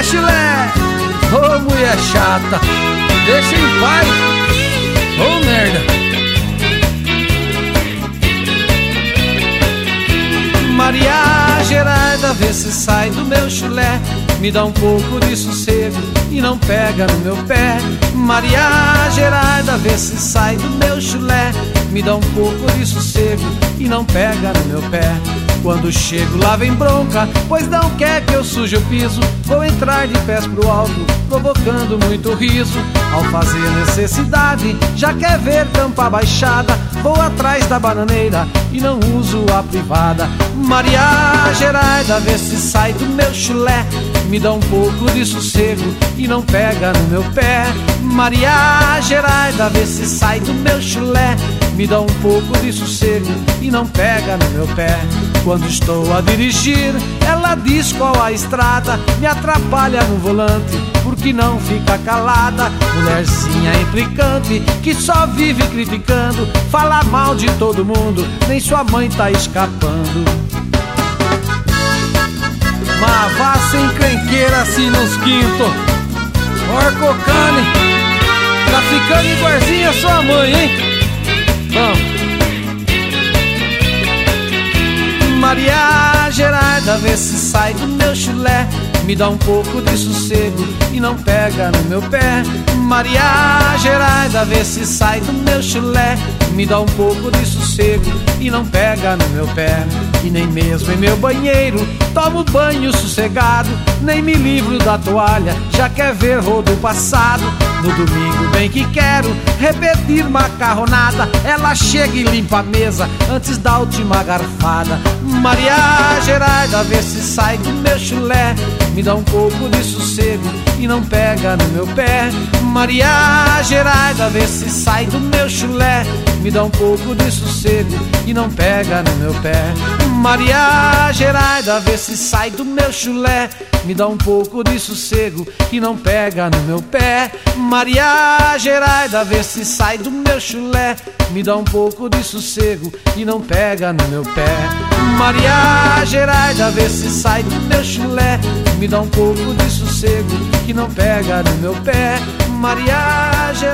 chulé. Ô mulher chata, deixa em paz. Ô merda. Maria Gerarda, vê se sai do meu chulé. Me dá um pouco de sossego e não pega no meu pé. Maria Gerarda, vê se sai do meu chulé. Me dá um pouco de sossego e não pega no meu pé. Quando chego lá vem bronca, pois não quer que eu suje o piso. Vou entrar de pés pro alto, provocando muito riso. Ao fazer necessidade, já quer ver tampa baixada. Vou atrás da bananeira e não uso a privada. Maria Gerarda, vê se sai do meu chulé. Me dá um pouco de sossego e não pega no meu pé. Maria Gerarda, vê se sai do meu chulé. Me dá um pouco de sossego e não pega no meu pé. Quando estou a dirigir, ela diz qual a estrada. Me atrapalha no volante, porque não fica calada. Mulherzinha implicante, que só vive criticando. Fala mal de todo mundo, nem sua mãe tá escapando. Mas vá sem encrenqueira assim nos quintos. Orcocane, tá ficando igualzinha a sua mãe, hein? Vamos. Maria Gerarda, vê se sai do meu chulé. Me dá um pouco de sossego e não pega no meu pé. Maria Gerarda, vê se sai do meu chulé. Me dá um pouco de sossego e não pega no meu pé. E nem mesmo em meu banheiro tomo banho sossegado. Nem me livro da toalha, já quer ver rodo passado. No domingo bem que quero repetir macarronada. Ela chega e limpa a mesa antes da última garfada. Maria Gerarda, vê se sai do meu chulé. Me dá um pouco de sossego e não pega no meu pé. Maria Gerarda, vê se sai do meu chulé. Me dá um pouco de sossego e não pega no meu pé. Maria Gerarda, vê se sai do meu chulé. Me dá um pouco de sossego e não pega no meu pé. Maria Gerarda, vê se sai do meu chulé. Me dá um pouco de sossego e não pega no meu pé. Maria Gerarda, vê se sai do meu chulé. Me dá um pouco de sossego que não pega no meu pé. Maria Gerarda.